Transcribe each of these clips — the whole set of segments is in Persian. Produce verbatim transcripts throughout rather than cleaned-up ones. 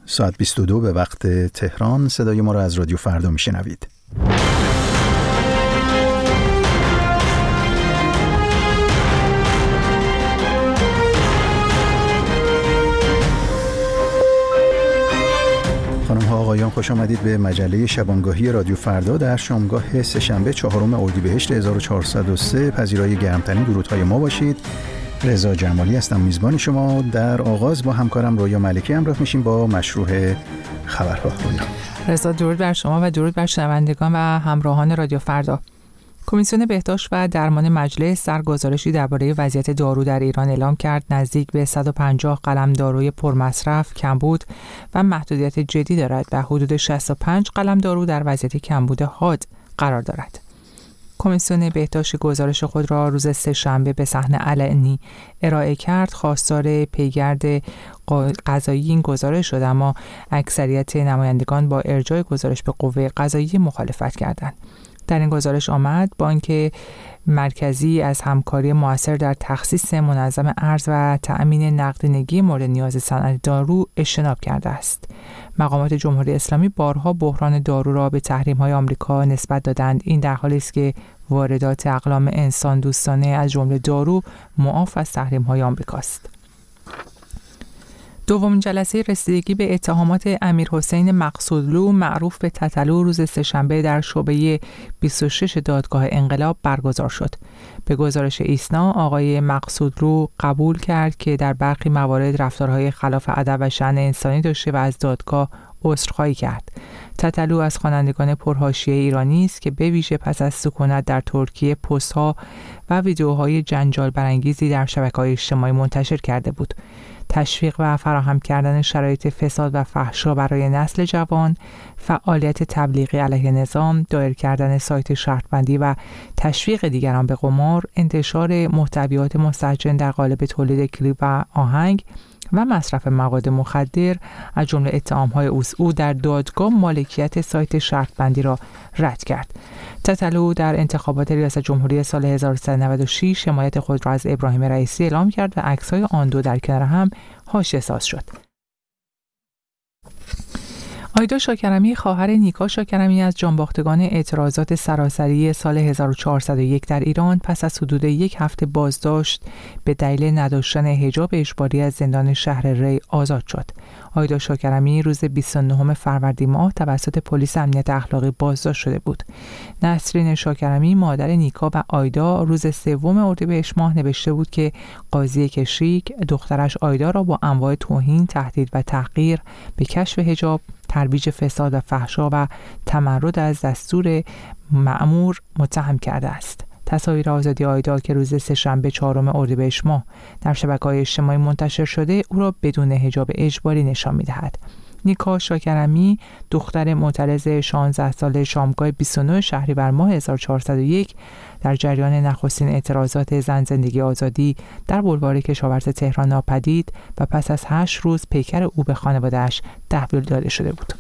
ساعت بیست و دو به وقت تهران. صدای ما را از رادیو فردا میشنوید. خانم ها آقایان، خوش آمدید به مجله شبانگاهی رادیو فردا در شامگاه سه‌شنبه چهارم اردیبهشت هزار و چهارصد و سه. پذیرای گرمترین درودهای ما باشید. رضا جمالی هستم، میزبان شما. در آغاز با همکارم رویا ملکی همراه میشیم با مشروع خبرها. رضا، درود بر شما و درود بر شنوندگان و همراهان رادیو فردا. کمیسیون بهداشت و درمان مجلس در گزارشی درباره وضعیت دارو در ایران اعلام کرد نزدیک به صد و پنجاه قلم داروی پرمصرف، کمبود و محدودیت جدی دارد و حدود شصت و پنج قلم دارو در وضعیت کمبود حاد قرار دارد. کمیسیون بهداشت گزارش خود را روز سه‌شنبه به صحن علنی ارائه کرد. خواستار پیگرد قضایی این گزارش شد، اما اکثریت نمایندگان با ارجاع گزارش به قوه قضاییه مخالفت کردند. در این گزارش آمد بانک مرکزی از همکاری مؤثر در تخصیص منظم ارز و تأمین نقدینگی مورد نیاز صنعت دارو اجتناب کرده است. مقامات جمهوری اسلامی بارها بحران دارو را به تحریم‌های آمریکا نسبت دادند. این در حالی است که واردات اقلام انسان دوستانه از جمله دارو معاف از تحریم‌های آمریکا است. دومین جلسه رسیدگی به اتهامات امیرحسین مقصودلو معروف به تتلو روز سه‌شنبه در شعبه بیست و شش دادگاه انقلاب برگزار شد. به گزارش ایسنا، آقای مقصودلو قبول کرد که در برخی موارد رفتارهای خلاف ادب و شأن انسانی داشته و از دادگاه عذرخواهی کرد. تتلو از خوانندگان پرحاشیه ایرانی است که به ویژه پس از سکونت در ترکیه پست‌ها و ویدیوهای جنجال برانگیزی در شبکه‌های اجتماعی منتشر کرده بود. تشویق و فراهم کردن شرایط فساد و فحشا برای نسل جوان، فعالیت تبلیغی علیه نظام، دایر کردن سایت شرطبندی و تشویق دیگران به قمار، انتشار محتویات مستهجن در قالب تولید کلیپ و آهنگ و مصرف مواد مخدر از جمله اتهام‌های او در دادگاه مالکیت سایت شرطبندی را رد کرد. تتلو در انتخابات ریاست جمهوری سال هزار و سیصد و نود و شش حمایت خود را از ابراهیم رئیسی اعلام کرد و عکس‌های آن دو در کنار هم حاشیه‌ساز شد. آیدا شاکرمی، خواهر نیکا شاکرمی، از جانباختگان اعتراضات سراسری سال هزار و چهارصد و یک در ایران پس از حدود یک هفته بازداشت به دلیل نداشتن حجاب اجباری از زندان شهر ری آزاد شد. آیدا شاکرمی روز بیست و نهم فروردین ماه توسط پلیس امنیت اخلاقی بازداشت شده بود. نسرین شاکرمی، مادر نیکا و آیدا، روز سوم اردیبهشت ماه نوشته بود که قاضی کشریک دخترش آیدا را با انواع توهین، تهدید و تحقیر به کشف حجاب، ترویج فساد و فحشا و تمرد از دستور مأمور متهم کرده است. تصاویر آزادی آیدا که روز سه‌شنبه چهارم اردیبهشت ماه در شبکه‌های اجتماعی منتشر شده او را بدون حجاب اجباری نشان می‌دهد. نیکا شاکرمی، دختر معترض شانزده ساله شامگاه بیست و نه شهریور ماه هزار و چهارصد و یک در جریان نخستین اعتراضات زن زندگی آزادی در بلوار کشاورز تهران ناپدید و پس از هشت روز پیکر او به خانواده‌اش تحویل داده شده بود.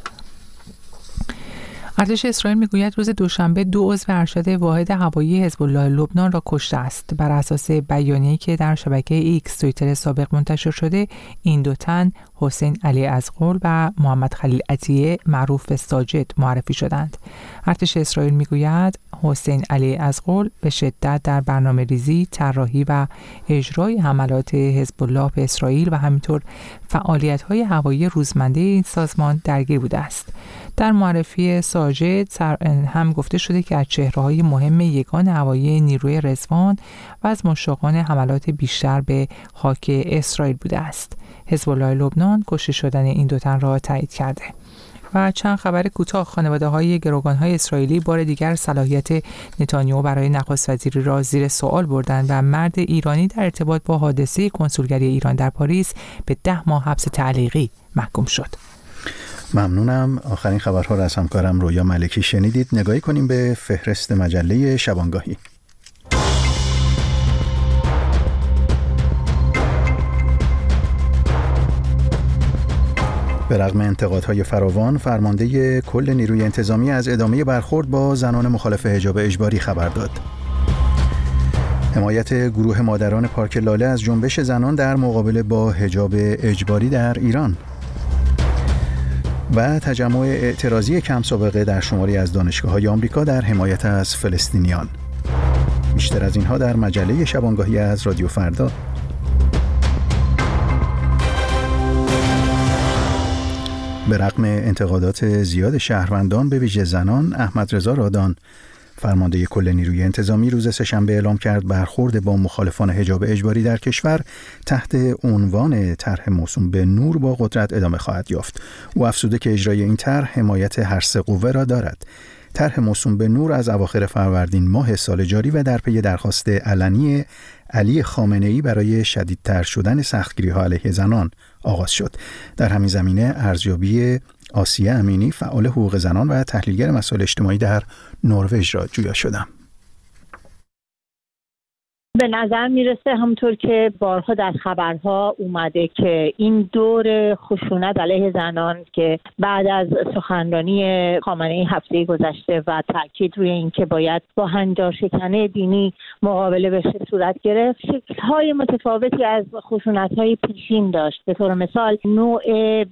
ارتش اسرائیل میگوید روز دوشنبه دو عضو ارشد واحد هوایی حزب الله لبنان را کشته است. بر اساس بیانیه‌ای که در شبکه ایکس توییتر سابق منتشر شده، این دو تن حسین علی ازغل و محمد خلیل عطیه معروف به ساجد معرفی شدند. ارتش اسرائیل میگوید حسین علی ازغل به شدت در برنامه‌ریزی، طراحی و اجرای حملات حزب الله به اسرائیل و همینطور فعالیت‌های هوایی روزمره این سازمان درگیر بوده است. در معرفی ساجد هم گفته شده که از چهره‌های مهم یگان هوایی نیروی رضوان و از مشتاقان حملات بیشتر به خاک اسرائیل بوده است. حزب الله لبنان کشته شدن این دو تن را تایید کرده. و چند خبر کوتاه. خانواده‌های گروگان‌های اسرائیلی بار دیگر صلاحیت نتانیاهو برای نخست وزیری را زیر سوال بردند و مرد ایرانی در ارتباط با حادثه کنسولگری ایران در پاریس به ده ماه حبس تعلیقی محکوم شد. ممنونم. آخرین خبرها را از همکارم رویا ملکی شنیدید. نگاهی کنیم به فهرست مجله شبانگاهی. به رغم انتقادهای فراوان، فرمانده کل نیروی انتظامی از ادامه برخورد با زنان مخالف حجاب اجباری خبر داد. حمایت گروه مادران پارک لاله از جنبش زنان در مقابله با حجاب اجباری در ایران. و تجمع اعتراضی کم سابقه در شماری از دانشگاه‌های آمریکا در حمایت از فلسطینیان. بیشتر از اینها در مجله شبانگاهی از رادیو فردا. به رغم انتقادات زیاد شهروندان به ویژه زنان، احمد رضا رادان فرمانده کل نیروی انتظامی روز سه‌شنبه اعلام کرد برخورد با مخالفان حجاب اجباری در کشور تحت عنوان طرح موسوم به نور با قدرت ادامه خواهد یافت. او افزوده که اجرای این طرح حمایت هر سه قوه را دارد. طرح موسوم به نور از اواخر فروردین ماه سال جاری و در پی درخواست علنی علی خامنه‌ای برای شدیدتر شدن سختگیری‌ها علیه زنان آغاز شد. در همین زمینه ارزیابی آسیه امینی، فعال حقوق زنان و تحلیلگر مسائل اجتماعی در نروژ را جویا شدم. به نظر میرسه همونطور که بارها در خبرها اومده که این دور خشونت علیه زنان که بعد از سخنرانی خامنه‌ای هفته گذشته و تاکید روی این که باید با هنجارشکنی دینی مقابله بشه صورت گرفت، شکل‌های متفاوتی از خشونت‌های پیشین داشت. به طور مثال نوع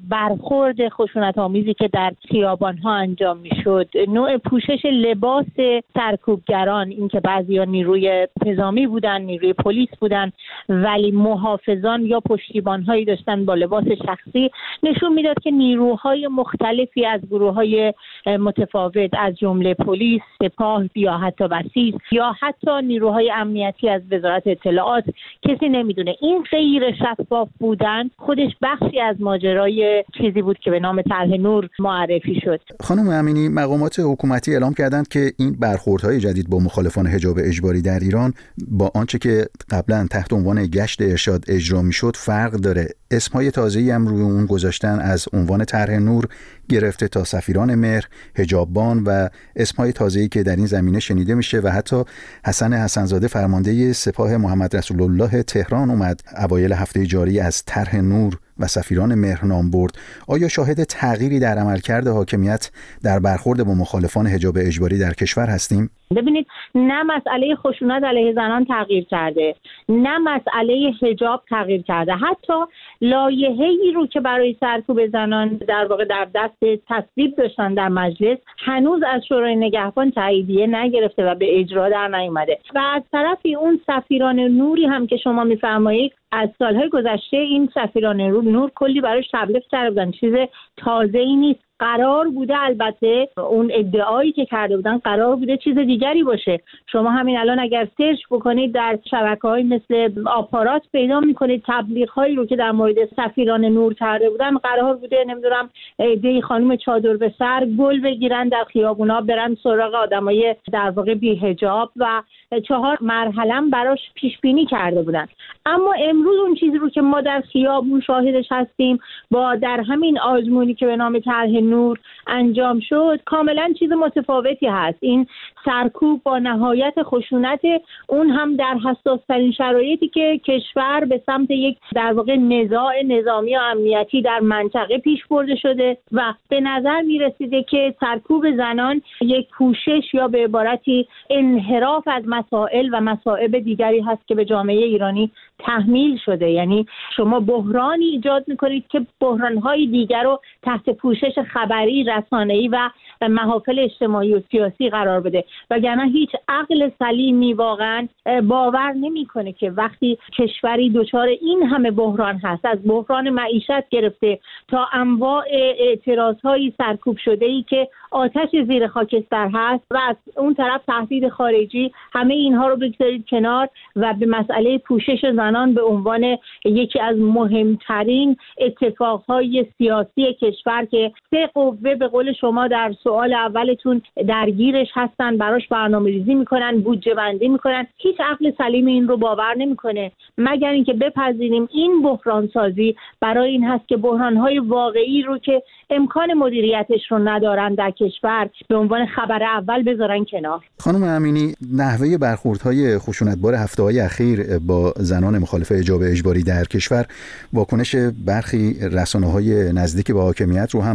برخورد خشونت‌آمیزی که در خیابان‌ها انجام میشد، نوع پوشش لباس سرکوبگران، اینکه بعضیا نیروی انتظامی بودن، نیروی پلیس بودن ولی محافظان یا پشتیبان‌هایی داشتن با لباس شخصی، نشون میداد که نیروهای مختلفی از گروه‌های متفاوت از جمله پلیس، سپاه یا حتی بسیج یا حتی نیروهای امنیتی از وزارت اطلاعات، کسی نمیدونه. این غیر شفاف بودن خودش بخشی از ماجرای چیزی بود که به نام طرح نور معرفی شد. خانم امینی، مقامات حکومتی اعلام کردند که این برخوردهای جدید با مخالفان حجاب اجباری در ایران با آنچه که قبلا تحت عنوان گشت ارشاد اجرا میشد فرق داره. اسمهای تازه‌ای هم روی اون گذاشتن، از عنوان طرح نور گرفته تا سفیران مهر، حجاببان و اسمهای تازه‌ای که در این زمینه شنیده میشه و حتی حسن حسنزاده فرمانده سپاه محمد رسول الله تهران اومد اوایل هفته جاری از طرح نور و سفیران مهر نام برد. آیا شاهد تغییری در عملکرد حاکمیت در برخورد با مخالفان حجاب اجباری در کشور هستیم؟ ببینید، نه مسئله خشونت علیه زنان تغییر کرده، نه مسئله حجاب تغییر کرده. حتی لایحه‌ای رو که برای سرکوب زنان در واقع در دست تصویب داشتن در مجلس، هنوز از شورای نگهبان تاییدیه نگرفته و به اجرا در نیامده. و از طرفی اون سفیران نوری هم که شما می‌فرمایید، از سالهای گذشته این سفیران نور کلی براش تبلیغ کرده بودن، چیز تازه‌ای نیست. قرار بوده، البته اون ادعایی که کرده بودن قرار بوده چیز دیگری باشه. شما همین الان اگر سرچ بکنید در شبکه‌های مثل آپارات پیدا می‌کنید تبلیغ‌هایی رو که در مورد سفیران نور کرده بودن. قرار بوده نمیدونم ایده خانم چادر به سر گل بگیرن در خیابونا، برن سراغ آدمای در واقع بی‌حجاب و چهار مرحله براش پیش بینی کرده بودن. اما امروز اون چیزی رو که ما در خیابون شاهدش هستیم، با در همین آزمونی که به نام طرح نور انجام شد، کاملا چیز متفاوتی هست. این سرکوب با نهایت خشونت، اون هم در حساس ترین شرایطی که کشور به سمت یک در واقع نزاع نظامی و امنیتی در منطقه پیش برده شده و به نظر می رسیده که سرکوب زنان یک کوشش یا به عبارتی انحراف از مسائل و مصائب دیگری هست که به جامعه ایرانی تحمیل شده. یعنی شما بحرانی ایجاد میکنید که بحرانهای دیگر رو تحت پوشش خبری، رسانه‌ای و محافل اجتماعی و سیاسی قرار بده. وگرنه هیچ عقل سلیمی واقعا باور نمیکنه که وقتی کشوری دچار این همه بحران هست، از بحران معیشت گرفته تا انواع اعتراضهای سرکوب شده‌ای که آتش زیر خاکستر هست و از اون طرف تهدید خارجی، همه اینها رو بگذارید کنار و به مسئله پوشش زنان به عنوان یکی از مهمترین اتفاقهای سیاسی کشور که سه قوه به قول شما در سوال اولتون درگیرش هستن، براش برنامه‌ریزی میکنن، بودجه بندی میکنن، هیچ عقل سلیم این رو باور نمیکنه، مگر اینکه بپذیریم این بحران سازی برای این هست که بحرانهای واقعی رو که امکان مدیریتش رو ندارن در کشور به عنوان خبر اول بذارن کنار. خانم امینی، نحوه برخوردهای خشونتبار هفته‌های اخیر با زنان مخالف حجاب اجباری در کشور واکنش برخی رسانه‌های نزدیک به حاکمیت رو هم در پی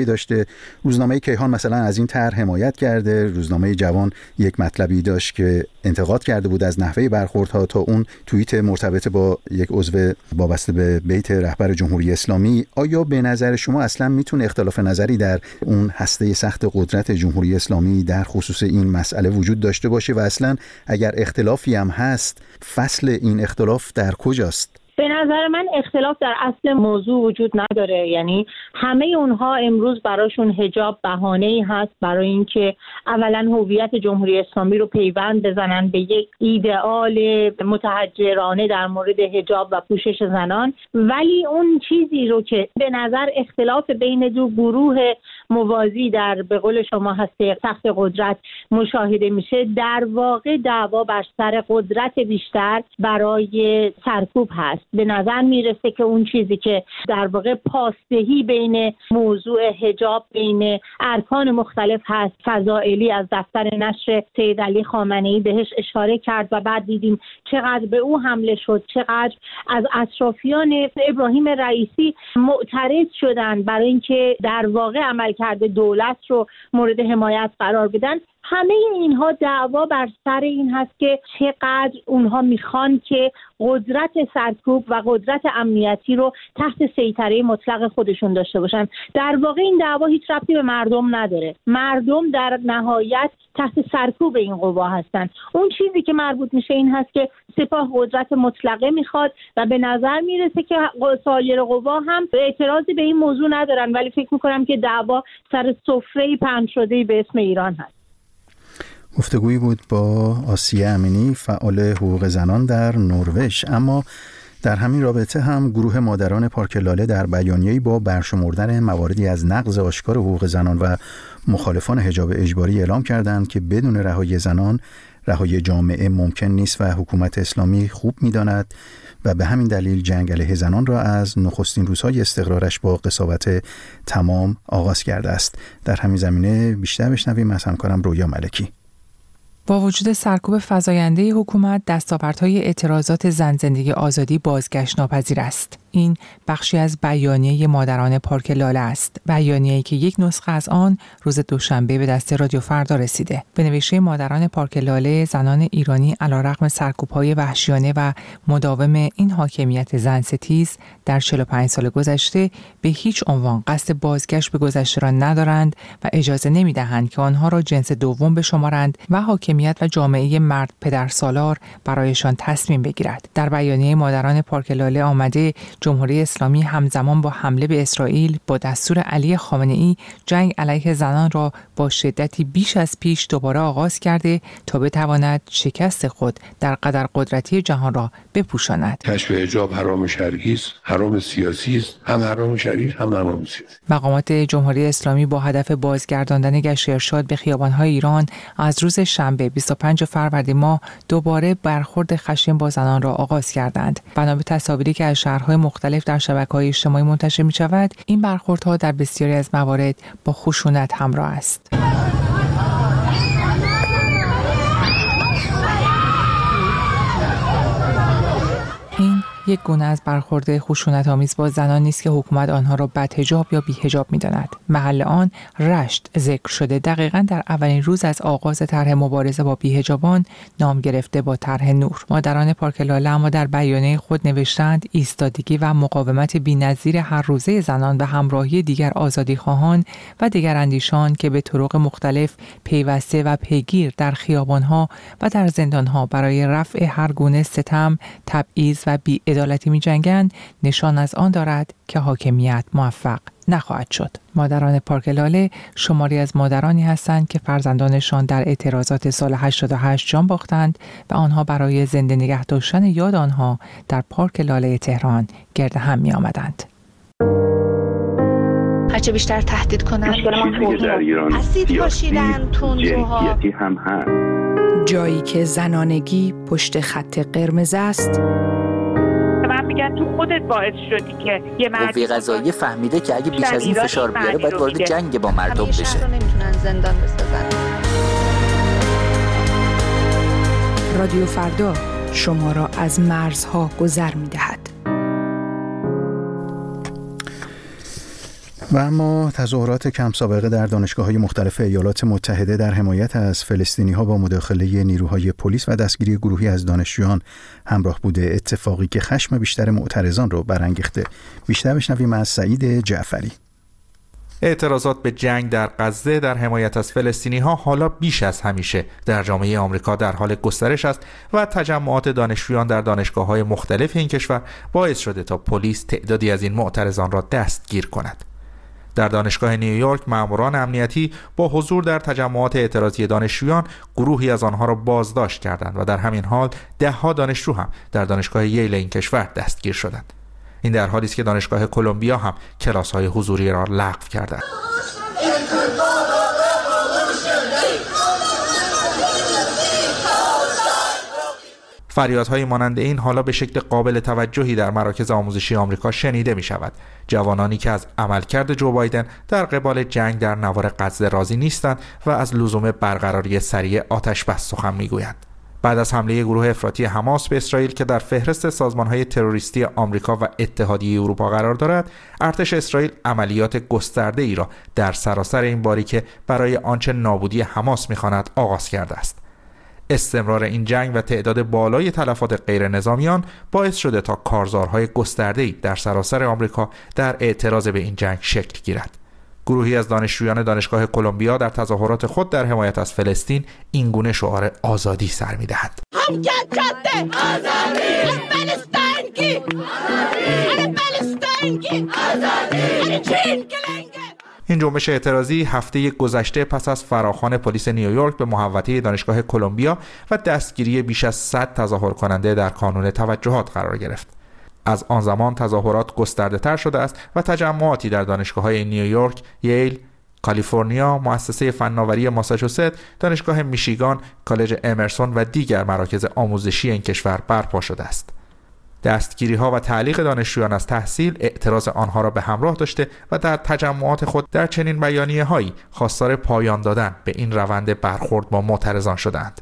داشته. روزنامه کیهان مثلا از این طرح حمایت کرده، روزنامه جوان یک مطلبی داشت که انتقاد کرده بود از نحوه برخوردها، تا اون توییت مرتبط با یک عضو وابسته به بیت رهبر جمهوری اسلامی. آیا به نظر شما اصلا میتونه اختلاف نظری در اون هسته سخت قدرت جمهوری اسلامی در خصوص این مسئله وجود داشته باشه و اصلا اگر اختلافی هم هست فصل این اختلاف در کجاست؟ به نظر من اختلاف در اصل موضوع وجود نداره. یعنی همه اونها امروز براشون حجاب بهانه‌ای هست برای اینکه اولا هویت جمهوری اسلامی رو پیوند بزنن به یک ایدئال متحجرانه در مورد حجاب و پوشش زنان، ولی اون چیزی رو که به نظر اختلاف بین دو گروه موازی در به قول شما هسته سخت قدرت مشاهده میشه، در واقع دعوا بر سر قدرت بیشتر برای سرکوب هست. به نظر میرسه که اون چیزی که در واقع پاسدهی بین موضوع حجاب بین ارکان مختلف هست، فضائلی از دفتر نشر سید علی خامنه‌ای بهش اشاره کرد و بعد دیدیم چقدر به او حمله شد، چقدر از اطرافیان ابراهیم رئیسی معترض شدن برای اینکه در واقع عملکرد دولت رو مورد حمایت قرار بدن. همه اینها دعوا بر سر این هست که چقدر اونها میخوان که قدرت سرکوب و قدرت امنیتی رو تحت سیطره مطلق خودشون داشته باشن. در واقع این دعوا هیچ ربطی به مردم نداره. مردم در نهایت تحت سرکوب این قوا هستن. اون چیزی که مربوط میشه این هست که سپاه قدرت مطلقه میخواد و به نظر میرسه که سایر قوا هم اعتراضی به این موضوع ندارن، ولی فکر میکنم که دعوا سر سفره پهن شده به اسم ایران هست. گفتگویی بود با آسیه امینی، فعال حقوق زنان در نروژ. اما در همین رابطه هم گروه مادران پارک لاله در بیانیه‌ای با برشمردن مواردی از نقض آشکار حقوق زنان و مخالفان حجاب اجباری اعلام کردند که بدون رهایی زنان رهایی جامعه ممکن نیست و حکومت اسلامی خوب می‌داند و به همین دلیل جنگ علیه زنان را از نخستین روزهای استقرارش با قساوت تمام آغاز کرده است. در همین زمینه بیشتر بشنویم از همکارم رویا ملکی. با وجود سرکوب فزاینده حکومت، دستاوردهای اعتراضات زن زندگی آزادی بازگشت ناپذیر است. این بخشی از بیانیه مادران پارک لاله است. بیانیه‌ای که یک نسخه از آن روز دوشنبه به دست رادیو فردا رسیده. به نوشته مادران پارک لاله، زنان ایرانی علیرغم سرکوب‌های وحشیانه و مداوم این حاکمیت زن ستیز در چهل و پنج سال گذشته به هیچ عنوان قصد بازگشت به گذشته را ندارند و اجازه نمی‌دهند که آنها را جنس دوم بشمارند و حاکمیت و جامعه مرد پدرسالار برایشان تصمیم بگیرد. در بیانیه مادران پارک لاله آمده جمهوری اسلامی همزمان با حمله به اسرائیل با دستور علی خامنه‌ای جنگ علیه زنان را با شدتی بیش از پیش دوباره آغاز کرده تا بتواند شکست خود در قدر قدرتی جهان را بپوشاند. کشف حجاب حرام شرعی است، حرام سیاسی است، هم حرام شرعی هم حرام سیاسی. مقامات جمهوری اسلامی با هدف بازگرداندن گشت ارشاد به خیابان‌های ایران از روز شنبه بیست و پنجم فروردین ماه دوباره برخورد خشن با زنان را آغاز کردند. بنا به تصاویری که از شهرهای مختلف در شبکه‌های اجتماعی منتشر می‌شود، این برخوردها در بسیاری از موارد با خشونت همراه است. این یک گونه از برخورد خشونت‌آمیز با زنان نیست که حکومت آنها را بدحجاب یا بی‌حجاب می‌داند. محل آن رشت ذکر شده دقیقاً در اولین روز از آغاز طرح مبارزه با بی‌حجابان نام گرفته با طرح نور. مادران پارک لاله اما در بیانیه خود نوشتند ایستادگی و مقاومت بی‌نظیر هر روزه زنان و همراهی دیگر آزادیخواهان و دیگر اندیشان که به طرق مختلف پیوسته و پیگیر در خیابان‌ها و در زندان‌ها برای رفع هر گونه ستم، تبعیض و بی عدالتی می جنگند، نشان از آن دارد که حاکمیت موفق نخواهد شد. مادران پارک لاله شماری از مادرانی هستند که فرزندانشان در اعتراضات سال هشتاد و هشت جان باختند و آنها برای زنده نگه داشتن یاد آنها در پارک لاله تهران گرد هم می آمدند. هرچه بیشتر تهدید کنند اسید پاشیدن تندروها هم هست. جایی که زنانگی پشت خط قرمز است، من میگم تو خودت باعث شدی که یه مرد قوه قضاییه فهمیده که اگه بیش از این فشار بیاره باید وارد جنگ با مردم بشه. رو نمیتونن زندان بسازن. رادیو فردا شما را از مرزها گذر می‌دهد. و اما تظاهرات کم سابقه در دانشگاه‌های مختلف ایالات متحده در حمایت از فلسطینی‌ها با مداخله نیروهای پلیس و دستگیری گروهی از دانشجویان همراه بوده، اتفاقی که خشم بیشتر معترضان رو برانگیخته. بیشتر بشنویم از سعید جعفری. اعتراضات به جنگ در غزه در حمایت از فلسطینی‌ها حالا بیش از همیشه در جامعه آمریکا در حال گسترش است و تجمعات دانشجویان در دانشگاه‌های مختلف این کشور باعث شده تا پلیس تعدادی از این معترضان را دستگیر کند. در دانشگاه نیویورک ماموران امنیتی با حضور در تجمعات اعتراضی دانشجویان گروهی از آنها را بازداشت کردند و در همین حال ده‌ها دانشجو هم در دانشگاه ییل این کشور دستگیر شدند. این در حالی است که دانشگاه کلمبیا هم کلاس‌های حضوری را لغو کرده. فریادهای مانند این حالا به شکل قابل توجهی در مراکز آموزشی آمریکا شنیده می شود. جوانانی که از عملکرد جو بایدن در قبال جنگ در نوار غزه راضی نیستند و از لزوم برقراری سریع آتش بس سخن می گویند. بعد از حمله گروه افراطی حماس به اسرائیل که در فهرست سازمان‌های تروریستی آمریکا و اتحادیه اروپا قرار دارد، ارتش اسرائیل عملیات گسترده‌ای را در سراسر این باریکه برای آنچه نابودی حماس می‌خواند آغاز کرده است. استمرار این جنگ و تعداد بالای تلفات غیر نظامیان باعث شده تا کارزارهای گسترده‌ای در سراسر آمریکا در اعتراض به این جنگ شکل گیرد. گروهی از دانشجویان دانشگاه کلمبیا در تظاهرات خود در حمایت از فلسطین این گونه شعار آزادی سر می‌دهند. این جنبش اعتراضی هفته گذشته پس از فراخوان پلیس نیویورک به محوطه دانشگاه کلمبیا و دستگیری بیش از صد تظاهر کننده در کانون توجهات قرار گرفت. از آن زمان تظاهرات گسترده تر شده است و تجمعاتی در دانشگاه‌های نیویورک، ییل، کالیفرنیا، مؤسسه فناوری ماساچوست، دانشگاه میشیگان، کالج امرسون و دیگر مراکز آموزشی این کشور برپا شده است. دستگیری‌ها و تعلیق دانشجویان از تحصیل اعتراض آنها را به همراه داشته و در تجمعات خود در چنین بیانیه‌هایی خواستار پایان دادن به این روند برخورد با معترضان شدند.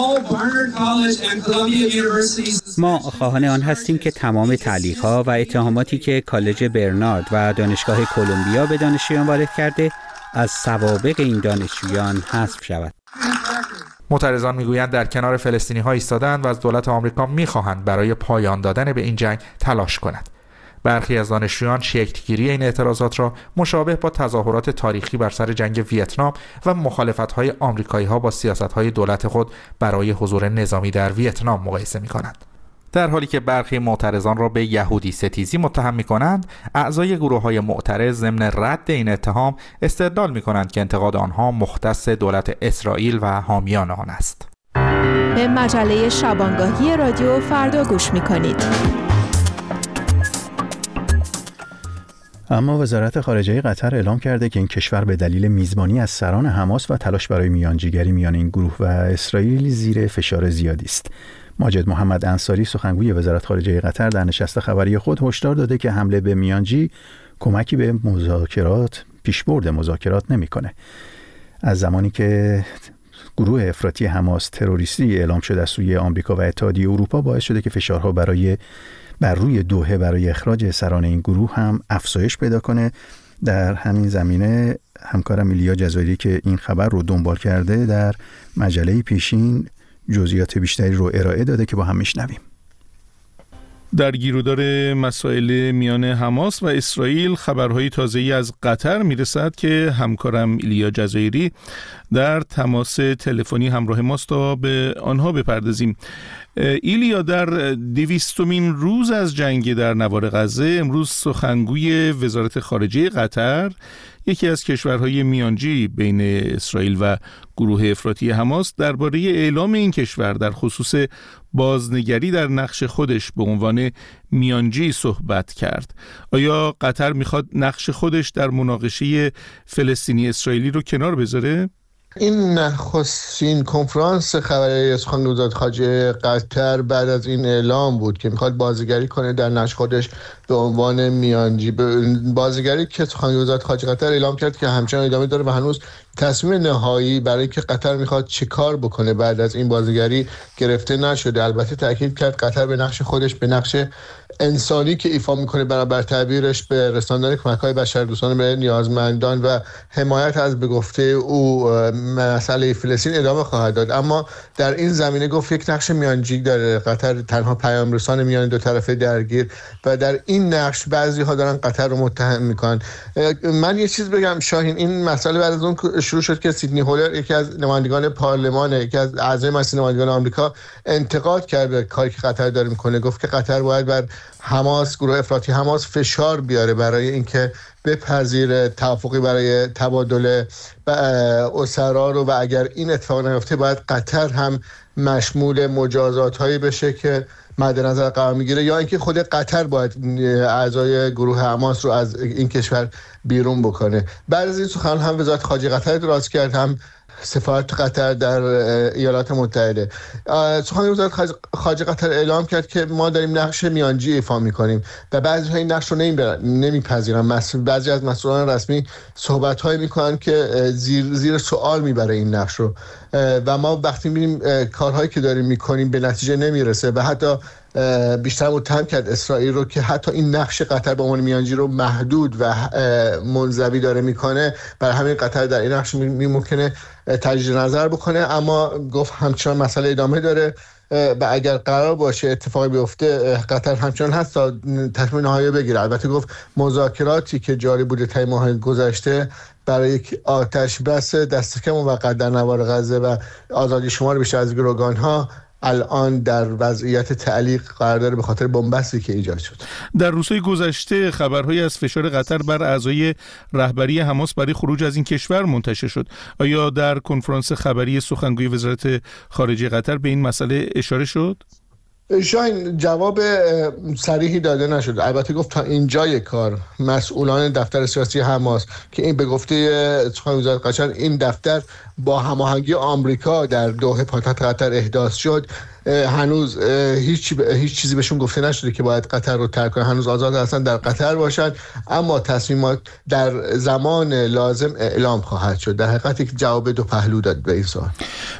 ما خواهان آن هستیم که تمام تعلیق‌ها و اتهاماتی که کالج برنارد و دانشگاه کلمبیا به دانشجویان وارد کرده از سوابق این دانشجویان حذف شود. معترضان میگویند در کنار فلسطینی‌ها ایستادند و از دولت آمریکا می‌خواهند برای پایان دادن به این جنگ تلاش کند. برخی از دانشجویان شکل‌گیری این اعتراضات را مشابه با تظاهرات تاریخی بر سر جنگ ویتنام و مخالفت‌های آمریکایی‌ها با سیاست‌های دولت خود برای حضور نظامی در ویتنام مقایسه می‌کنند. در حالی که برخی معترضان را به یهودی ستیزی متهم می‌کنند، اعضای گروه‌های معترض ضمن رد این اتهام استدلال می‌کنند که انتقاد آنها مختص دولت اسرائیل و حامیان آن است. به مجله شبانگاهی رادیو فردا گوش می‌کنید. اما وزارت خارجه قطر اعلام کرده که این کشور به دلیل میزبانی از سران حماس و تلاش برای میانجیگری میان این گروه و اسرائیل زیر فشار زیادی است. ماجد محمد انصاری سخنگوی وزارت خارجه قطر در نشست خبری خود هشدار داده که حمله به میانجی کمکی به مذاکرات پیشبرد مذاکرات نمی‌کنه. از زمانی که گروه افراطی حماس تروریستی اعلام شده از سوی آمریکا و اتحادیه اروپا باعث شده که فشارها برای بر روی دوحه برای اخراج سران این گروه هم افزایش پیدا کنه. در همین زمینه همکارم ایلیا جزایری که این خبر رو دنبال کرده در مجله پیشین جزئیات بیشتری رو ارائه داده که با هم میشنویم. در گیرودار مسائل میان حماس و اسرائیل خبرهای تازه‌ای از قطر میرسد که همکارم ایلیا جزایری در تماس تلفنی همراه ماست تا به آنها بپردازیم. ایلیا، در دویستمین روز از جنگ در نوار غزه امروز سخنگوی وزارت خارجه قطر، یکی از کشورهای میانجی بین اسرائیل و گروه افراطی حماس، درباره اعلام این کشور در خصوص بازنگری در نقش خودش به عنوان میانجی صحبت کرد. آیا قطر میخواد نقش خودش در مناقشه فلسطینی اسرائیلی رو کنار بذاره؟ این نخستین کنفرانس خبری سخنگوی وزارت خارجه قطر بعد از این اعلام بود که میخواد بازیگری کنه در نقش خودش به عنوان میانجی. بازیگری که سخنگوی وزارت خارجه قطر اعلام کرد که همچنان ادامه داره و هنوز تصمیم نهایی برای که قطر میخواد چه کار بکنه بعد از این بازیگری گرفته نشده. البته تاکید کرد قطر به نقش خودش، به نقش انسانی که ایفا میکنه برابر تعبیرش به رساندن کمک‌های بشردوستانه به نیازمندان و حمایت از به گفته او مسئله فلسطین ادامه خواهد داد. اما در این زمینه گفت یک نقش میانجی داره قطر، تنها پیام رسان میان دو طرفه درگیر، و در این نقش بعضی ها دارن قطر رو متهم میکنن. من یه چیز بگم شاهین، این مسئله بعد از اون شروع شد که سیدنی هولر، یکی از نمایندگان پارلمان، یکی از اعضای مجلس نمایندگان آمریکا، انتقاد کرد کاری که قطر داره میکنه. گفت که قطر باید بر حماس، گروه افراطی حماس فشار بیاره برای اینکه بپذیره توافقی برای تبادل اسرا رو، و اگر این اتفاق نیفته باید قطر هم مشمول مجازات هایی بشه که مد نظر قرار میگیره، یا اینکه خود قطر باید اعضای گروه حماس رو از این کشور بیرون بکنه. بعد از این سخن هم وزارت خارجه قطر اعتراض کرد، هم سفارت قطر در ایالات متحده. سخنگوی وزارت خارجه قطر اعلام کرد که ما داریم نقش میانجی ایفا میکنیم و بعضی این نقش رو نمیپذیرن. بعضی از مسئولان رسمی صحبت هایی میکنن که زیر زیر سوال میبره این نقش رو، و ما وقتی میبینیم کارهایی که داریم میکنیم به نتیجه نمیرسه و حتی بیشتر متهم کرد اسرائیل رو که حتی این نقش قطر به عنوان میانجی رو محدود و منزوی داره میکنه. برای همین قطر در این نقش ممکنه تجدید نظر بکنه، اما گفت همچنان مسئله ادامه داره و اگر قرار باشه اتفاقی بیفته قطر همچنان هست تا تصمیم نهایی بگیره. البته گفت مذاکراتی که جاری بوده طی ماه گذشته برای یک آتش بس دست کم موقت در نوار غزه و آزادی شمار بیشتر از گروگان‌ها الان در وضعیت تعلیق قرار داره به خاطر بنبستی که ایجاد شد. در روزهای گذشته خبرهایی از فشار قطر بر اعضای رهبری حماس برای خروج از این کشور منتشر شد. آیا در کنفرانس خبری سخنگوی وزارت خارجه قطر به این مسئله اشاره شد؟ شاید جواب صریحی داده نشد. البته گفت تا اینجای کار مسئولان دفتر سیاسی حماس که این به گفته سخنگوی وزارت قطر این دفتر با هماهنگی آمریکا در دوحه پایتخت قطر احداث شد، هنوز هیچ هیچ چیزی بهشون گفته نشده که باید قطر رو ترک کنن. هنوز آزاد هستن در قطر باشن، اما تصمیمات در زمان لازم اعلام خواهد شد. در حقیقت یک جواب دو پهلو داد به این سوال.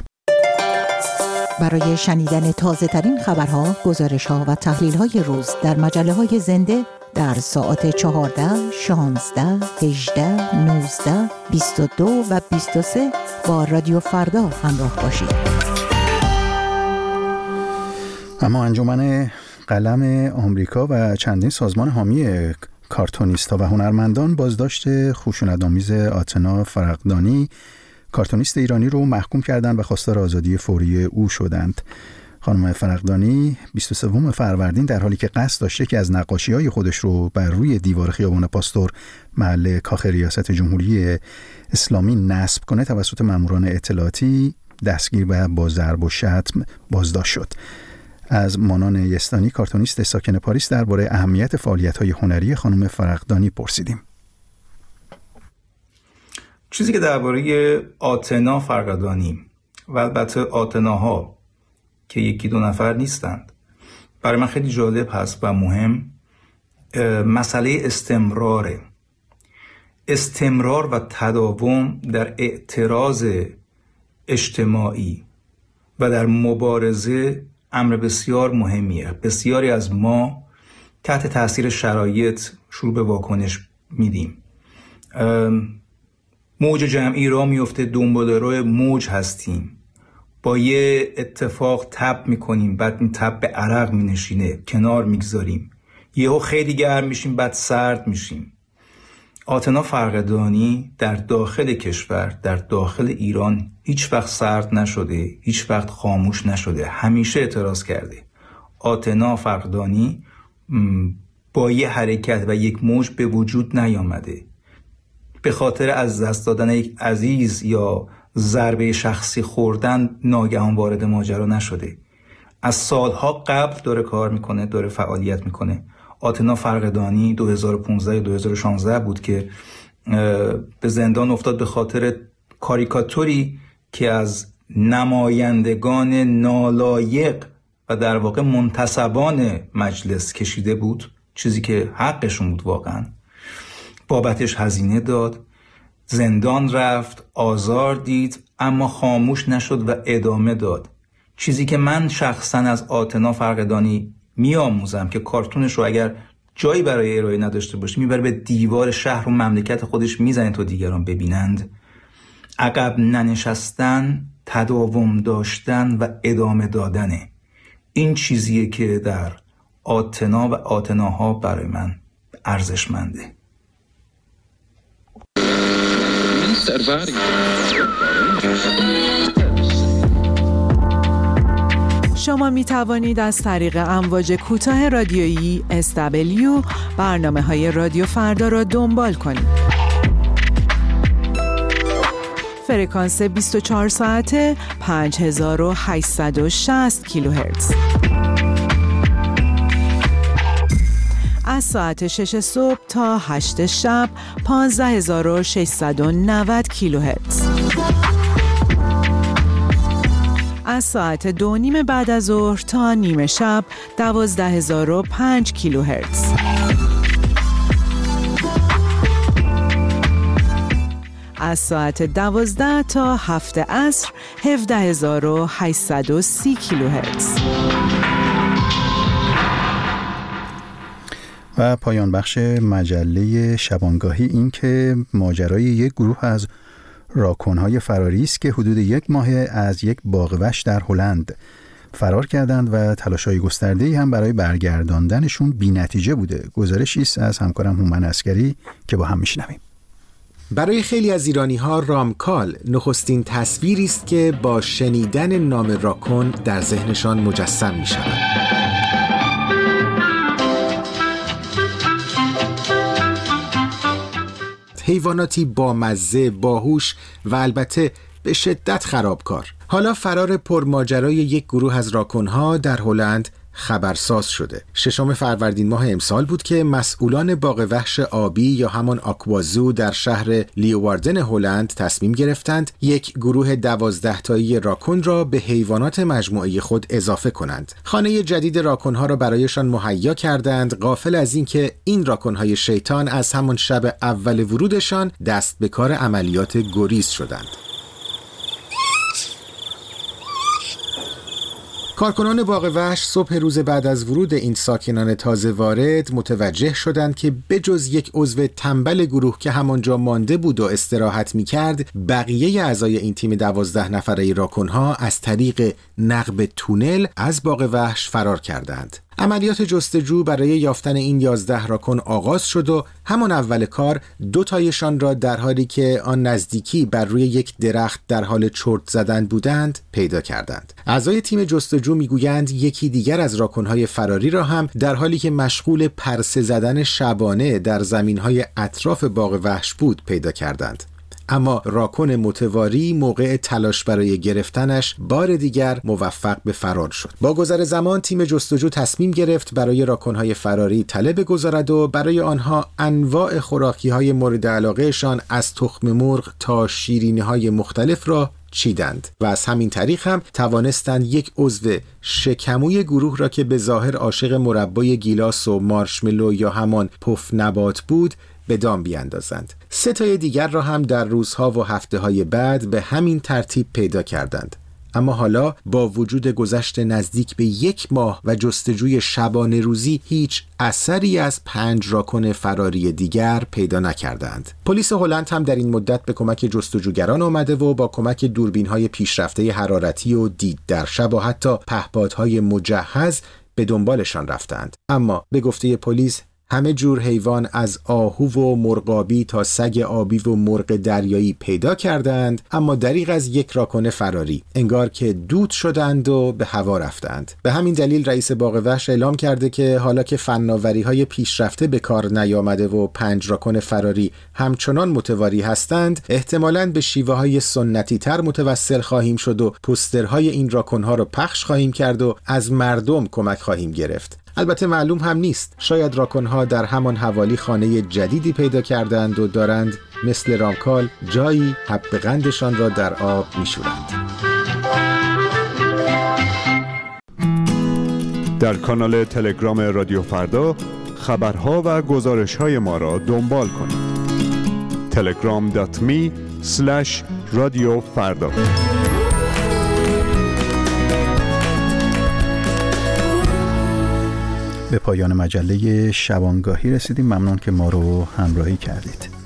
برای شنیدن تازه ترین خبرها، گزارش ها و تحلیل های روز در مجله های زنده در ساعت چهارده، شانزده، هجده، نوزده، بیست و دو و بیست و سه با رادیو فردا همراه باشید. اما انجمن قلم آمریکا و چندین سازمان حامی کارتونیست‌ها و هنرمندان بازداشت خشونت‌آمیز آتنا فرقدانی، کارتونیست ایرانی رو محکوم کردند و خواستار آزادی فوری او شدند. خانم فرقدانی بیست و سوم فروردین در حالی که قصد داشته که از نقاشی‌های خودش رو بر روی دیوار خیابان پاستور محل کاخ ریاست جمهوری اسلامی نصب کنه توسط ماموران اطلاعاتی دستگیر و با ضرب و شتم بازداشت شد. از مانان یستانی، کارتونیست ساکن پاریس، درباره اهمیت فعالیت‌های هنری خانم فرقدانی پرسیدیم. چیزی که درباره آتنا فرقدانی و البته آتناها که یکی دو نفر نیستند برای من خیلی جالب هست و مهم، مسئله استمراره. استمرار و تداوم در اعتراض اجتماعی و در مبارزه امر بسیار مهمیه. بسیاری از ما تحت تاثیر شرایط شروع به واکنش میدیم. موج جمعی را میفته، دنبال روی موج هستیم، با یه اتفاق تب میکنیم، بعد این تب به عرق مینشینه، کنار میگذاریم، یهو خیلی گرم میشیم، بعد سرد میشیم. آتنا فرقدانی در داخل کشور، در داخل ایران هیچ وقت سرد نشده، هیچ وقت خاموش نشده، همیشه اعتراض کرده. آتنا فرقدانی با یه حرکت و یک موج به وجود نیامده. به خاطر از دست دادن یک عزیز یا ضربه شخصی خوردن ناگهان وارد ماجرا نشده. از سالها قبل داره کار میکنه، داره فعالیت میکنه. آتنا فرقدانی دو هزار و پانزده یا دو هزار و شانزده بود که به زندان افتاد به خاطر کاریکاتوری که از نمایندگان نالایق و در واقع منتسبان مجلس کشیده بود، چیزی که حقشون بود واقعا. بابتش هزینه داد، زندان رفت، آزار دید، اما خاموش نشد و ادامه داد. چیزی که من شخصا از آتنا فرقدانی میآموزم که کارتونش رو اگر جایی برای ارائه نداشته باشه میبره به دیوار شهر و مملکت خودش میزنه تا دیگران ببینند. عقب ننشستن، تداوم داشتن و ادامه دادنه. این چیزیه که در آتنا و آتناها برای من ارزشمنده. شما می توانید از طریق امواج کوتاه رادیویی اس دبلیو برنامه های رادیو فردا را دنبال کنید. فرکانس بیست و چهار ساعته پنج هزار و هشتصد و شصت کیلوهرتز. از ساعت شش صبح تا هشت شب پانزده هزار و ششصد و نود کیلوهرتز. از ساعت دو نیم بعد از ظهر تا نیمه شب دوازده هزار و پنج کیلوهرتز. از ساعت دوازده تا هفت عصر هفده هزار و هشتصد و سی کیلوهرتز. و پایان بخش مجله شبانگاهی این که ماجرای یک گروه از راکون‌های فراری است که حدود یک ماه از یک باغ وحش در هلند فرار کردند و تلاش‌های گسترده‌ای هم برای برگرداندنشون بی‌نتیجه بوده. گزارشی است از همکارم هومن عسکری که با هم میشنویم. برای خیلی از ایرانی‌ها رامکال نخستین تصویری است که با شنیدن نام راکون در ذهنشان مجسم می‌شود. حیواناتی با مزه، باهوش و البته به شدت خرابکار. حالا فرار پرماجرای یک گروه از راکون‌ها در هلند خبرساز شده. ششم فروردین ماه امسال بود که مسئولان باغ وحش آبی یا همان آکوازو در شهر لیواردن هلند تصمیم گرفتند یک گروه دوازده تایی راکون را به حیوانات مجموعه خود اضافه کنند. خانه جدید راکون‌ها را برایشان مهیا کردند، غافل از اینکه این راکون‌های شیطان از همان شب اول ورودشان دست به کار عملیات گریز شدند. کارکنان باغ وحش صبح روز بعد از ورود این ساکنان تازه وارد متوجه شدند که بجز یک عضو تنبل گروه که همانجا مانده بود و استراحت می‌کرد، بقیه اعضای این تیم دوازده نفره راکون‌ها از طریق نقب تونل از باغ وحش فرار کردند. عملیات جستجو برای یافتن این یازده راکون آغاز شد و همان اول کار دو تایشان را در حالی که آن نزدیکی بر روی یک درخت در حال چرت زدن بودند پیدا کردند. اعضای تیم جستجو میگویند یکی دیگر از راکون‌های فراری را هم در حالی که مشغول پرسه زدن شبانه در زمین‌های اطراف باغ وحش بود پیدا کردند. اما راکون متواری موقع تلاش برای گرفتنش بار دیگر موفق به فرار شد. با گذر زمان تیم جستجو تصمیم گرفت برای راکون‌های فراری تله بگذارد و برای آنها انواع خوراکی‌های مورد علاقهشان از تخم مرغ تا شیرینی‌های مختلف را چیدند و از همین طریق هم توانستند یک عضو شکموی گروه را که به ظاهر عاشق مربای گیلاس و مارشملو یا همان پف نبات بود به دام بیاندازند. سه تای دیگر را هم در روزها و هفته‌های بعد به همین ترتیب پیدا کردند. اما حالا با وجود گذشت نزدیک به یک ماه و جستجوی شبانه روزی هیچ اثری از پنج راکون فراری دیگر پیدا نکردند. پلیس هلند هم در این مدت به کمک جستجوگران آمده و با کمک دوربین‌های پیشرفته حرارتی و دید در شب و حتی پهپادهای مجهز به دنبالشان رفتند. اما به گفته پلیس همه جور حیوان از آهو و مرغابی تا سگ آبی و مرغ دریایی پیدا کردند، اما دریغ از یک راکون فراری، انگار که دود شدند و به هوا رفتند. به همین دلیل رئیس باغ وحش اعلام کرده که حالا که فناوری‌های پیشرفته به کار نیامده و پنج راکون فراری همچنان متواری هستند، احتمالاً به شیوه‌های سنتی تر متوسل خواهیم شد و پوسترهای این راکون‌ها رو پخش خواهیم کرد و از مردم کمک خواهیم گرفت. البته معلوم هم نیست، شاید راکون‌ها در همان حوالی خانه جدیدی پیدا کردند و دارند مثل رامکال جایی حب قندشان را در آب می‌شورند. در کانال تلگرام رادیو فردا خبرها و گزارش‌های ما را دنبال کنید. تلگرام دات می اسلش رادیو فردا. به پایان مجله شبانگاهی رسیدیم. ممنون که ما رو همراهی کردید.